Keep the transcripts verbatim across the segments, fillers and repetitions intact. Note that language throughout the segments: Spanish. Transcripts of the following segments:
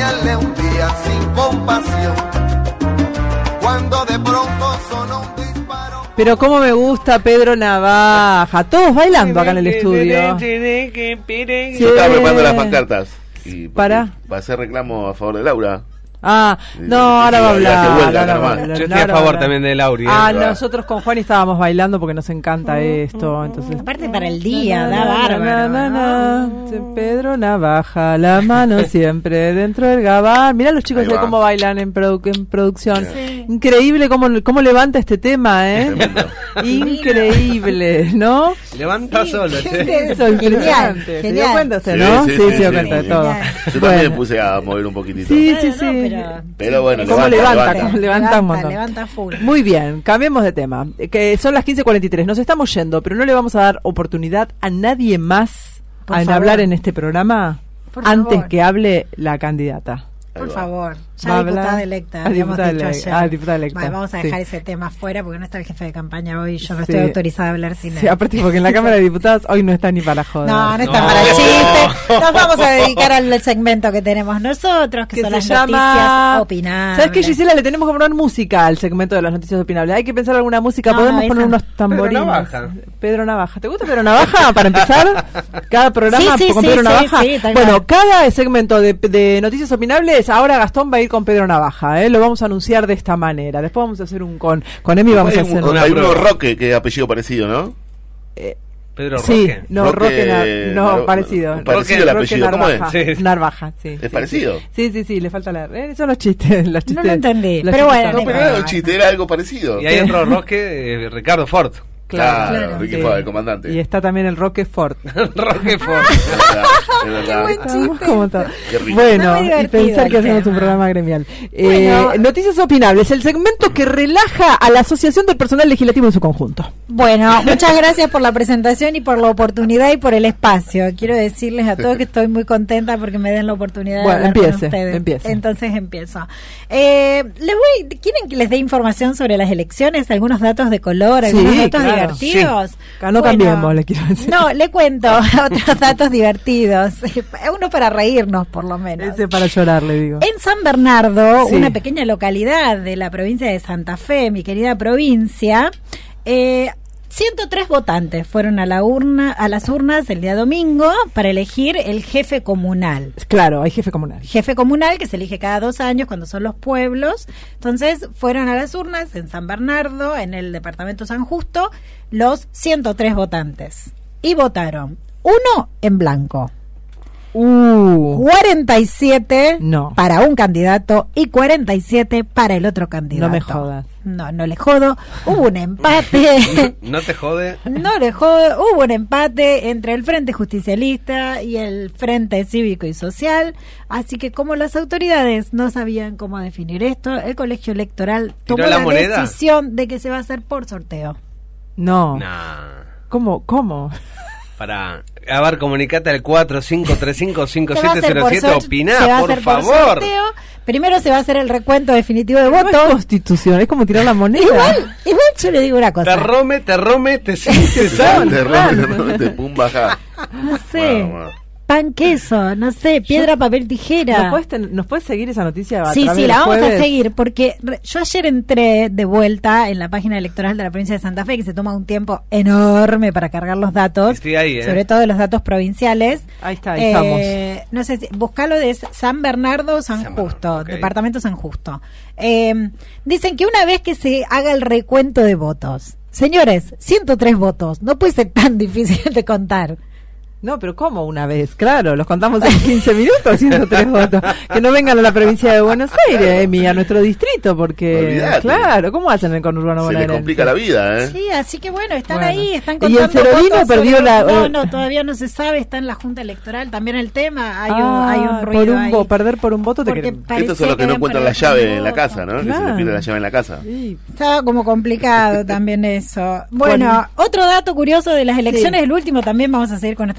Extrañarle un día sin compasión, cuando de pronto sonó un disparo. Pero cómo me gusta Pedro Navaja, todos bailando acá en el estudio. Sí. Yo estaba preparando las pancartas y para para hacer reclamo a favor de Laura. Ah, no, ahora va a hablar. Vuelta, ahora va a yo hablar, Yo estoy ahora a va favor hablar. también de Lauri. Ah, ¿eh? nosotros con Juan estábamos bailando porque nos encanta esto, entonces. Aparte para el día, Na, da na, bárbaro. na, na, na, ¿no? na. Pedro Navaja, la mano siempre dentro del gabán. Mirá los chicos Ahí de va. cómo bailan en, produ- en producción. Sí. Increíble cómo, cómo levanta este tema, ¿eh? Tremendo. Increíble, ¿no? Levanta solo, che. Eso es impresionante. ¿Se dio genial. cuenta usted, Sí, no? sí, Sí, sí, se dio sí, cuenta de sí. todo. Genial. Yo también Bueno. me puse a mover un poquitito. Sí, sí, Bueno, sí. no, pero- Pero bueno, ¿Cómo levanta, levanta? levanta. ¿Cómo levanta un montón? Levanta full. Muy bien, cambiemos de tema. Eh, Que son las quince cuarenta y tres. Nos estamos yendo, pero no le vamos a dar oportunidad a nadie más Por a en favor. hablar en este programa Por antes favor. que hable la candidata. Ahí Por va. favor, Va a ya diputada hablar- electa, Ah, habíamos diputada dicho electa. ayer. Ah, diputada electa, Vale, vamos a dejar sí. ese tema fuera porque no está el jefe de campaña hoy y yo no Sí. estoy autorizada a hablar sin él. Sí, aparte porque en la Cámara de Diputados hoy no está ni para joder. No, no está No. para el chiste. Nos vamos a dedicar al segmento que tenemos nosotros, que, que son se las llama noticias opinables. ¿Sabes qué, Gisela? Le tenemos que poner música al segmento de las noticias opinables. Hay que pensar alguna música. No, Podemos no, poner esa. unos tamborines. Pedro Navaja. Pedro Navaja. ¿Te gusta Pedro Navaja para empezar? Cada programa Sí, sí, con sí, Pedro sí, Navaja. sí, tal Bueno, cual. cada segmento de, de noticias opinables, ahora Gastón va a ir con Pedro Navaja. ¿eh? Lo vamos a anunciar de esta manera. Después vamos a hacer un con con Emi vamos Hay a un- hacer una hay uno prueba. Roque, que es apellido parecido, ¿no? Pedro Sí, Roque. no, Roque, Roque, Nar- no, Nar- parecido. parecido el Roque apellido, ¿cómo es? Narvaja. Sí. Narvaja, sí. ¿Es sí, parecido? Sí, sí, sí, le falta la... Eh, son los chistes, los chistes. lo entendí, los pero chistes bueno, son- No, pero era un chiste, era algo parecido. Y hay otro Roque, eh, Ricardo Ford. Claro, Claro, claro, Ricky sí. Ford, el comandante. Y está también el Roque Ford. Roque Ford. Es verdad, es verdad. Estamos como to- Qué rico. Bueno, Está muy y divertido pensar que el hacemos tema. un programa gremial. Bueno. Eh, Noticias opinables, el segmento que relaja a la Asociación del Personal Legislativo en su conjunto. Bueno, muchas gracias por la presentación y por la oportunidad y por el espacio. Quiero decirles a todos que estoy muy contenta porque me den la oportunidad Bueno, de hablar empiece, con ustedes. empiece. Entonces empiezo. Eh, les voy, ¿quieren que les dé información sobre las elecciones? Algunos datos de color, Sí, algunos datos claro, divertidos. Acá no cambiemos, le quiero decir. No, le cuento otros datos divertidos. Uno para reírnos, por lo menos. Ese para llorar, le digo. En San Bernardo, Sí. una pequeña localidad de la provincia de Santa Fe, mi querida provincia, eh, ciento tres votantes fueron a la urna, a las urnas el día domingo para elegir el jefe comunal. Claro, hay jefe comunal. Jefe comunal que se elige cada dos años cuando son los pueblos. Entonces fueron a las urnas en San Bernardo, en el departamento San Justo, los ciento tres votantes. Y votaron uno en blanco. Uh, cuarenta y siete No. para un candidato y cuarenta y siete para el otro candidato. No me jodas. No, no le jodo. Hubo un empate. No te jode. No le jodo. Hubo un empate entre el Frente Justicialista y el Frente Cívico y Social. Así que como las autoridades no sabían cómo definir esto, el colegio electoral ¿Tiró tomó la la, moneda? decisión de que se va a hacer por sorteo. no. Nah. ¿Cómo? ¿Cómo? Para. A ver, comunicate al cuatro cinco tres cinco cinco Se va a siete hacer cero por siete. sor- Opiná, se va a por hacer por favor. sorteo. Primero se va a hacer el recuento definitivo de No es votos. constitución, es como tirar la moneda. Igual, igual yo le digo una cosa. Te rome, te rome, te sientes Te sal. rompe, te rompe, te pum, baja. No sé. Bueno, bueno. Pan, queso, no sé, piedra, papel, tijera. ¿Nos puedes, ten- ¿Nos puedes seguir esa noticia? a Sí, través sí, del la vamos jueves? a seguir porque re- yo ayer entré de vuelta en la página electoral de la provincia de Santa Fe, que se toma un tiempo enorme para cargar los datos, Estoy ahí, ¿eh? sobre todo los datos provinciales. Ahí está, ahí Eh, no sé, si, buscalo de San Bernardo, San San Justo, Bernardo, ok. departamento San Justo. Eh, dicen que una vez que se haga el recuento de votos, señores, ciento tres votos, no puede ser tan difícil de contar. No, pero ¿cómo una vez? Claro, los contamos en quince minutos, ciento tres votos. Que no vengan a la provincia de Buenos Aires, Emi, a nuestro distrito, porque, Olvídate. claro, ¿cómo hacen en el conurbano Se le bonaerense? complica la vida, ¿eh? Sí, así que bueno, están Bueno. ahí, están ¿Y contando en Cerolino votos perdió sobre- la- No, no, todavía no se sabe, está en la Junta Electoral también el tema, hay un, Ah, hay un ruido por un ahí. vo- perder por un voto te Porque queremos. parecía Estos son los que no habían encuentran la perdido llave por en la un casa, ¿no? Que se Claro. le pierde la llave en la casa. Sí. Estaba como complicado también eso. Bueno, Bueno. otro dato curioso de las elecciones, Sí. el último también vamos a seguir con nuestra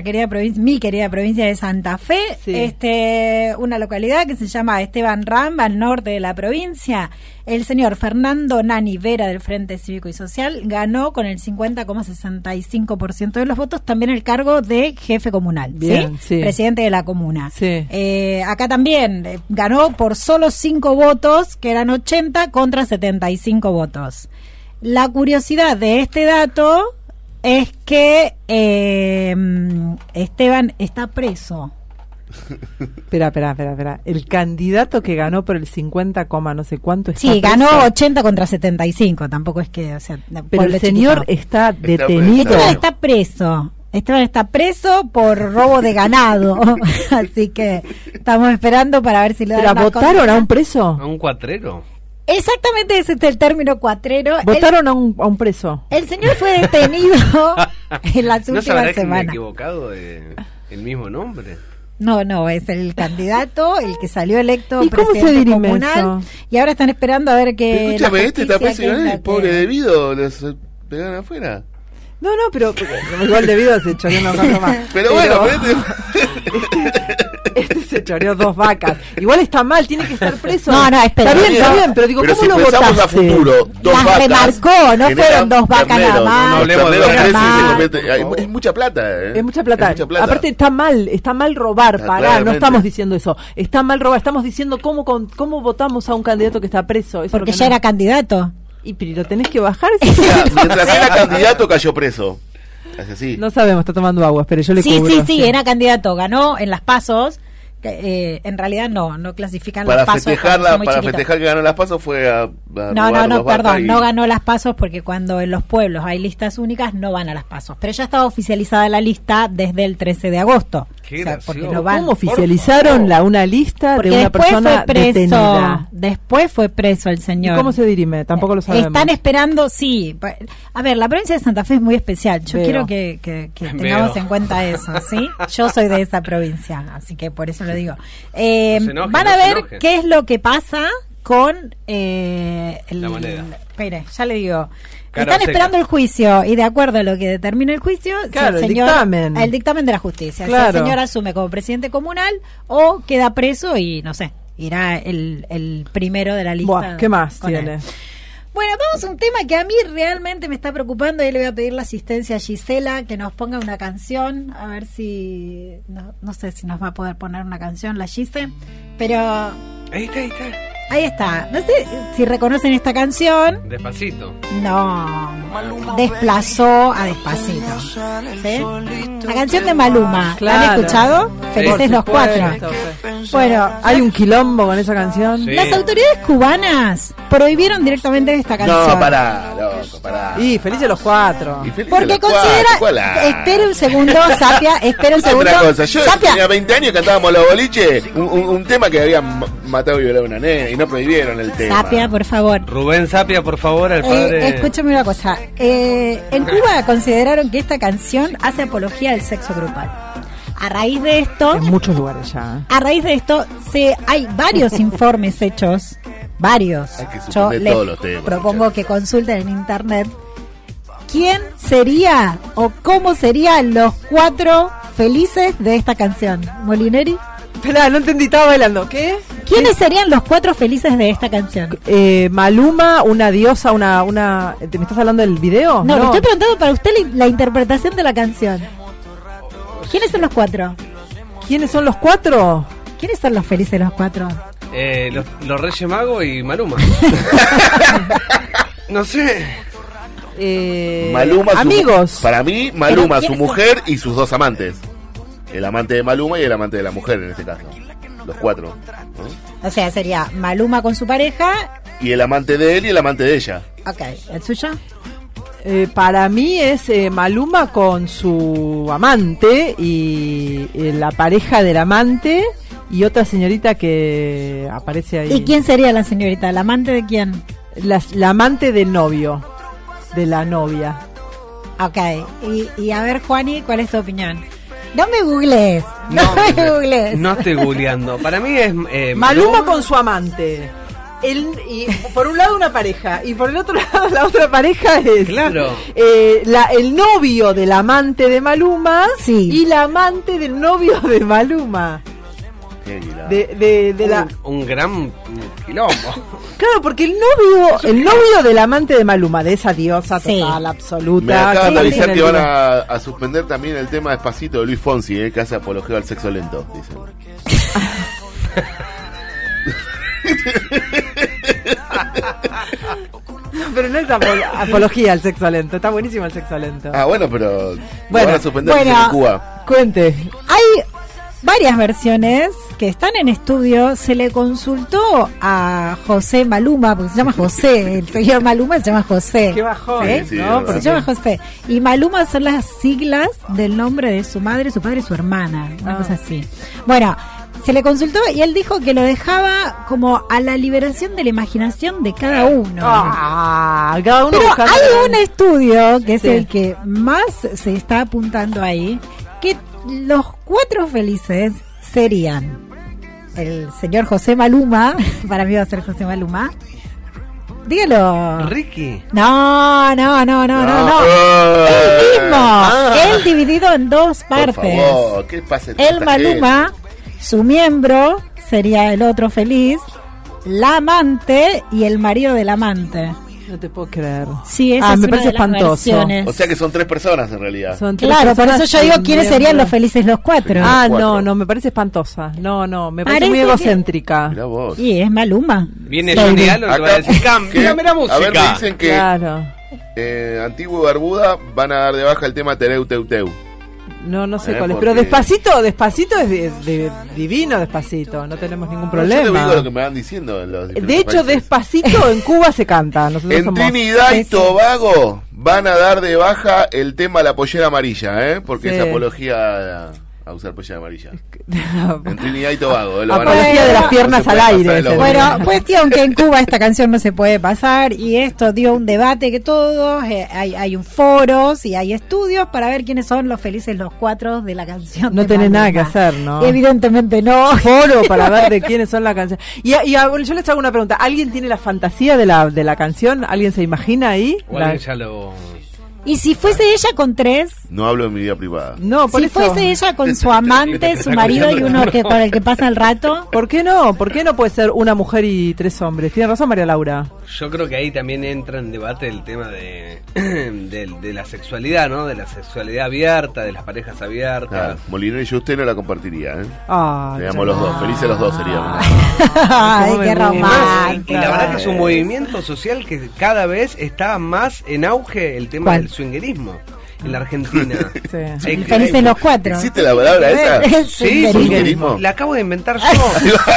nuestra querida provincia, mi querida provincia de Santa Fe, Sí. este, una localidad que se llama Esteban Ramba, al norte de la provincia. El señor Fernando Nani Vera del Frente Cívico y Social ganó con el cincuenta coma sesenta y cinco por ciento de los votos también el cargo de jefe comunal, Bien, ¿sí? sí. Presidente de la comuna. Sí. Eh, acá también eh, ganó por solo cinco votos, que eran ochenta contra setenta y cinco votos. La curiosidad de este dato es que eh, Esteban está preso. Espera, espera, espera, espera. El candidato que ganó por el cincuenta, no sé cuánto está Sí, preso. ganó ochenta contra setenta y cinco, tampoco es que, o sea, Pero pueblo el señor chiquito. está preso. detenido. Esteban está preso. Esteban está preso por robo de ganado. Así que estamos esperando para ver si le dan ¿Pero la votaron condena. a un preso? ¿A un cuatrero? Exactamente ese es el término cuatrero. El, ¿Votaron a un, a un preso? el señor fue detenido en las ¿No últimas sabrá que me he semanas. equivocado de el mismo nombre? No, no, es el candidato, el que salió electo ¿Y cómo se presidente dirime comunal. eso? Y ahora están esperando a ver que Escúchame, la este está justicia, preso y qué es el lo pobre que- debido, los eh, pegaron afuera. No, no, pero pero igual debido se choreó una cosa más. Pero, bueno, pero Este se choreó dos vacas. Igual está mal, tiene que estar preso. No, no, espera. Está bien, está no. bien, pero digo, Pero ¿cómo si lo pensamos votaste? a futuro, dos Las vacas remarcó, no generan fueron dos vacas terneros, nada más. No Los hablemos de terneros vacas. crecen y se Más. convierten- hay- es mucha plata, ¿eh? Es mucha plata. Es mucha plata. Aparte está mal, está mal robar, Ah, pará, no claramente. estamos diciendo eso. Está mal robar, estamos diciendo cómo con, cómo votamos a un candidato que está preso. Eso es lo Porque que ya no- era candidato. Y pero lo tenés que bajar. O sea, mientras era candidato cayó preso. Es así. No sabemos, está tomando agua, pero yo le Sí, cubro. sí, sí, era candidato, ganó en las pasos. Que, eh, en realidad no, no clasifican para los pasos. festejar, porque la, son muy para chiquitos. festejar que ganó las pasos fue a, a No, robar no, no, dos vacas perdón, y- no ganó las pasos porque cuando en los pueblos hay listas únicas no van a las pasos. Pero ya estaba oficializada la lista desde el trece de agosto. Qué O sea, porque gracioso. no van. ¿Cómo oficializaron la, una lista Porque de una después persona fue preso, detenida? después fue preso el ¿Y señor. cómo se dirime? Tampoco lo sabemos. Están esperando, sí. pa- A ver, la provincia de Santa Fe es muy especial. Yo Veo. quiero que, que- que Veo. tengamos en cuenta eso, ¿sí? Yo soy de esa provincia, así que por eso lo digo. Eh, No se enoje, van no a se ver enoje. qué es lo que pasa con eh, el, La moneda. Espere, ya le digo. Cara Están seca. esperando el juicio y de acuerdo a lo que determine el juicio, si Claro, el señor, dictamen. el dictamen de la justicia. Si Claro. el señor asume como presidente comunal o queda preso y no sé, irá el, el primero de la lista. Buah, ¿qué más con él. tiene? Bueno, vamos a un tema que a mí realmente me está preocupando y le voy a pedir la asistencia a Gisela que nos ponga una canción, a ver si, no, no sé si nos va a poder poner una canción la Gise, pero Ahí está, ahí está. ahí está. No sé si reconocen esta canción. Despacito. No, desplazó a Despacito. ¿Sí? La canción de Maluma, ¿la han Claro. escuchado? Felices Por los cuatro. supuesto, sí. Bueno, ¿Hay un quilombo con esa canción? Sí. las autoridades cubanas prohibieron directamente esta canción. No, pará, loco, pará. Y felices los cuatro. Y feliz Porque de la cuadra, considera. ¿cuál la- Espere un segundo, Sapia. Espere un segundo. Otra cosa, yo Sapia. tenía veinte años y cantábamos los boliches, un, un- un tema que habían ma- matado y violado a una nena y no prohibieron el tema. Sapia, por favor. Rubén Sapia, por favor, al Eh, padre. escúchame una cosa. Eh, en Cuba consideraron que esta canción hace apología del sexo grupal. A raíz de esto, En muchos lugares ya. ¿eh? a raíz de esto, se hay varios informes hechos, varios. Hay que Yo suspender les todos los temas, propongo muchachos. que consulten en internet quién sería o cómo serían los cuatro felices de esta canción. Molineri, Espera, no entendí, estaba bailando. ¿Qué? ¿quiénes serían los cuatro felices de esta canción? Eh, Maluma, una diosa, una, una. ¿Te me estás hablando del video? No, le estoy preguntando para usted la, la interpretación de la canción. ¿Quiénes son los cuatro? ¿Quiénes son los cuatro? ¿Quiénes son los felices los cuatro? Eh, los, los Reyes Magos y Maluma. No sé. Eh, Maluma, su- amigos. para mí, Maluma, Pero su ¿quiénes mujer y sus dos amantes. El amante de Maluma y el amante de la mujer en este caso. Los cuatro. ¿no? O sea, sería Maluma con su pareja. Y el amante de él y el amante de ella. Ok, ¿el suyo? Eh, para mí es eh, Maluma con su amante y eh, la pareja del amante y otra señorita que aparece ahí. ¿Y quién sería la señorita? ¿La amante de quién? La, la amante del novio, de la novia. Ok, y, y a ver, Juani, ¿cuál es tu opinión? No me googlees, no, me googlees. No estoy googleando. Para mí es. eh, Maluma con su amante el, y por un lado una pareja y por el otro lado la otra pareja es Claro. eh, la, el novio del amante de Maluma Sí. y la amante del novio de Maluma. Qué guila. De, de, de la, Un, un gran quilombo. claro, porque el novio, el novio del amante de Maluma, de esa diosa Sí. total, absoluta. Me acaban de que avisar tiene que el van video. a, a suspender también el tema Despacito de Luis Fonsi, eh, que hace apología al sexo lento, dicen. No, pero no es apol- apología al sexo lento, está buenísimo el sexo lento. Ah, bueno, pero Bueno, lo van a suspender bueno. dicen, en Cuba. Cuente. Hay varias versiones que están en estudio. Se le consultó a José Maluma, porque se llama José, el señor Maluma se llama José. Qué bajón, ¿Sí? Sí, ¿no? es Porque Se llama José. Y Maluma son las siglas del nombre de su madre, su padre y su hermana. Una Ah. cosa así. Bueno, se le consultó y él dijo que lo dejaba como a la liberación de la imaginación de cada uno. Ah, cada uno Pero buscando- hay un estudio que es Sí. el que más se está apuntando ahí, que los cuatro felices serían el señor José Maluma, para mí va a ser José Maluma. Dígalo. Ricky. No, no, no, no, no, no. Ah, Él mismo. ah, Él dividido en dos por partes. favor, ¿qué pasa? con El esta Maluma, su miembro sería el otro feliz, la amante y el marido del amante. No te puedo creer. Sí, esa Ah, es me una parece de las espantoso. versiones. gente? O sea que son tres personas en realidad. Son tres Claro, por personas eso yo digo sin quiénes serían miembro. los felices los cuatro. Ah, Cuatro. no, no, me parece espantosa. No, no, me parece Parece muy que- egocéntrica. Mirá vos. Y es Maluma. Viene Sí. Johnny Allen y te va a decir, ¿qué? cámbiame la música. A ver, me dicen que Claro. eh, Antiguo y Barbuda van a dar de baja el tema Tereu Teu Teu. No, no sé Eh, cuál es. porque- Pero despacito, despacito es de, de- divino despacito. No tenemos ningún Yo te digo problema. lo que me van diciendo en los De diferentes hecho, países. despacito en Cuba se canta. Nosotros En somos... Trinidad y Sí, sí. Tobago van a dar de baja el tema La Pollera Amarilla, ¿eh? Porque Sí. es apología a, a usar pollera amarilla. En Trinidad y Tobago. ¿eh? Lo van a- Apología de las no piernas se puede al pasar aire, en los ese. Bueno, boliches. cuestión que en Cuba esta canción no se puede pasar y esto dio un debate que todos, eh, hay, hay un foros y hay estudios para ver quiénes son los felices los cuatro de la canción. No de tenés nada que Maluma. hacer, ¿no? Evidentemente no. Foro para ver de quiénes son las canciones. Y, y a- bueno, yo les hago una pregunta. ¿Alguien tiene la fantasía de la, de la canción? ¿Alguien se imagina ahí? O La- alguien ya lo... Y si fuese ella con tres, No hablo de mi vida privada. No, por si eso. fuese ella con su amante, su Está marido y escuchando. uno que con el que pasa el rato. ¿Por qué no? ¿Por qué no puede ser una mujer y tres hombres? Tiene razón María Laura. Yo creo que ahí también entra en debate el tema de, de, de la sexualidad, ¿no? De la sexualidad abierta, de las parejas abiertas. Ah, Molinero y yo usted no la compartiría, ¿eh? Ah, Seríamos los dos, felices los dos seríamos. Ay, Cómo qué me gusta. Y, romántico. y la verdad que es un movimiento social que cada vez está más en auge el tema ¿Cuál? del swingerismo en la Argentina. Sí. Hay- Y felices los cuatro. ¿Existe la palabra esa? Es Sí, swingerismo. swingerismo. la acabo de inventar yo.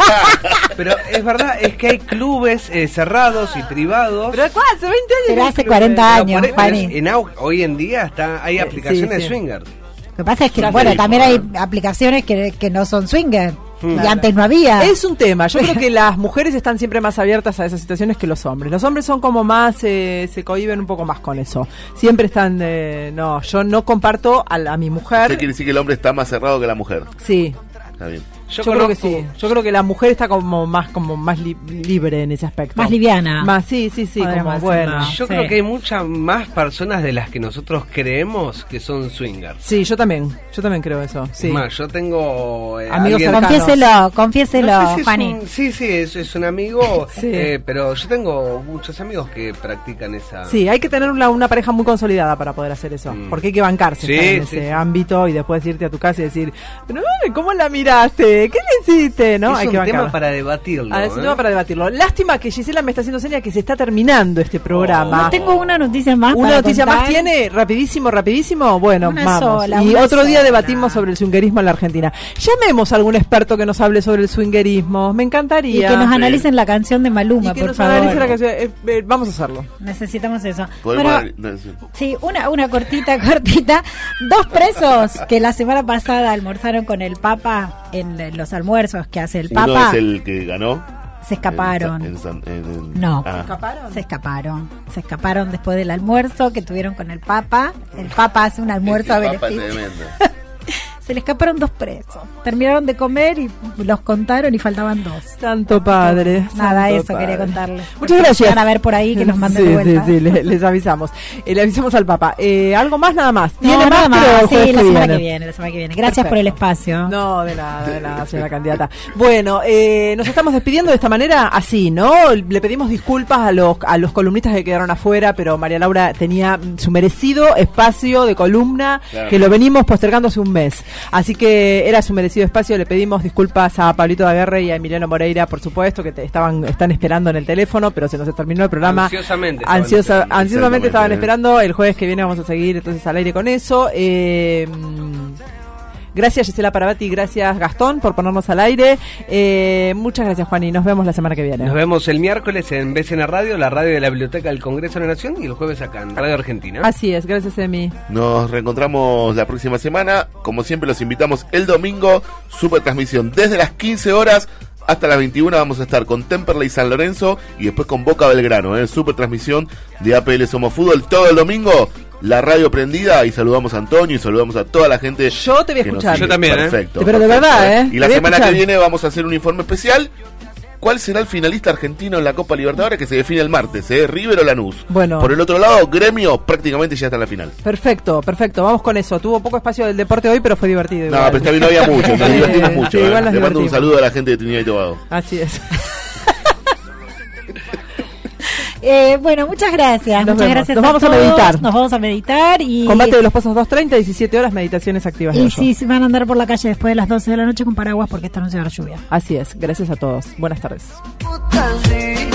Pero es verdad, es que hay clubes eh, cerrados y privados. Pero ¿cuál? Hace veinte años. Pero que hace creo cuarenta que- años, Pero por- pero es Juani. en auge. Hoy en día está hay Eh, aplicaciones sí, sí. de swinger. Lo que pasa es que, Ya bueno, te también digo, hay ¿eh? aplicaciones que, que no son swinger. Y Claro. antes no había. Es un tema. Yo creo que las mujeres están siempre más abiertas a esas situaciones que los hombres. Los hombres son como más, eh, se cohíben un poco más con eso. Siempre están, eh, no, yo no comparto a, la- a mi ¿Usted mujer. quiere decir que el hombre está más cerrado que la mujer? Sí, Está bien. yo, creo que sí. Yo creo que la mujer está como más, como más li- libre en ese aspecto. Más liviana. Más, sí, sí, sí, Podríamos como decir bueno. más. Yo Sí. creo que hay muchas más personas de las que nosotros creemos que son swingers. Sí, yo también, yo también creo eso. Sí. Es más, yo tengo eh, Amigos alguien- cercanos. Confiéselo, confiéselo, No sé si es Fanny. un- sí, sí, es, es un amigo, Sí. eh, pero yo tengo muchos amigos que practican esa... Sí, hay que tener una, una pareja muy consolidada para poder hacer eso. Mm. Porque hay que bancarse Sí, estar en sí, ese sí. ámbito y después irte a tu casa y decir, pero mami, ¿cómo la miraste? ¿Qué le hiciste? ¿No? es hay un que tema bancarla. para debatirlo. Ah, es un ¿eh? tema para debatirlo. Lástima que Gisela me está haciendo señas que se está terminando este programa. No tengo una noticia más. ¿Una para noticia contar. más tiene? Rapidísimo, rapidísimo. Bueno, Una vamos. sola, y una otro día sola. debatimos sobre el swingerismo en la Argentina. Llamemos a algún experto que nos hable sobre el swingerismo. Me Y encantaría. que nos analicen la canción de Maluma, Y que por nos favor. analice la canción. Eh, eh, vamos a hacerlo. Necesitamos eso. Podemos Bueno, dar- no, sí. sí, una, una cortita, cortita. Dos presos que la semana pasada almorzaron con el Papa en eh, los almuerzos que hace el Uno Papa, es el que ganó. se escaparon. En San- en- en- No. Ah. ¿Escaparon? Se escaparon. Se escaparon después del almuerzo que tuvieron con el Papa. El Papa hace un almuerzo a Este papa es beneficio. tremendo. se le escaparon dos presos. Terminaron de comer y los contaron y faltaban dos. Santo padre. Nada, santo eso padre. quería contarles. Muchas gracias. Van a ver por ahí que nos manden sí, de vuelta. Sí, sí, les, les avisamos. Eh, le avisamos al Papa. Eh, ¿Algo más? Nada más. No, ¿Tiene nada más? Pero el más. jueves Sí, la que semana viene. que viene, la semana que viene. Gracias Perfecto. por el espacio. No, de nada, de nada, señora candidata. Bueno, eh, nos estamos despidiendo de esta manera así, ¿no? Le pedimos disculpas a los a los columnistas que quedaron afuera, pero María Laura tenía su merecido espacio de columna, Claro. que lo venimos postergando hace un mes. Así que era su merecido espacio. Le pedimos disculpas a Pablito Daguerre y a Emiliano Moreira, por supuesto, que te estaban están esperando en el teléfono, pero se nos terminó el programa. Ansiosamente estaban Ansiosa, esperando. ansiosamente estaban Exactamente. esperando. El jueves que viene vamos a seguir entonces al aire con eso. Eh, Gracias Gisela Parabati, gracias Gastón por ponernos al aire. Eh, muchas gracias Juan y nos vemos la semana que viene. Nos vemos el miércoles en B C N Radio, la radio de la Biblioteca del Congreso de la Nación, y el jueves acá en Radio Argentina. Así es, gracias Emi. Nos reencontramos la próxima semana. Como siempre, los invitamos el domingo. Super transmisión desde las quince horas hasta las veintiuna. Vamos a estar con Temperley San Lorenzo y después con Boca Belgrano. ¿eh? Super transmisión de A P L Somos Fútbol todo el domingo. La radio prendida y saludamos a Antonio y saludamos a toda la gente. Yo te voy a que nos escuchar. sigue. Yo también, ¿eh? Perfecto. Pero de perfecto, verdad, ¿eh? Y Te la voy a semana escuchar. que viene vamos a hacer un informe especial. ¿Cuál será el finalista argentino en la Copa Libertadores que se define el martes? ¿eh? ¿River o Lanús? Bueno. Por el otro lado, Gremio prácticamente ya está en la final. Perfecto, perfecto, vamos con eso. Tuvo poco espacio del deporte hoy, pero fue divertido. No, igual. pero está bien, no había mucho, nos Sí, divertimos mucho. sí, ¿eh? igual nos Le mando un divertimos. saludo a la gente de Trinidad y Tobago. Así es. Eh, bueno, muchas gracias. Nos muchas vemos. gracias Nos vamos a todos. meditar. Nos vamos a meditar y Combate de los Pozos dos treinta, diecisiete horas, meditaciones activas. de y hoyo. sí, se van a andar por la calle después de las doce de la noche con paraguas porque esta noche va a haber lluvia. Así es, gracias a todos. Buenas tardes. Puta, sí.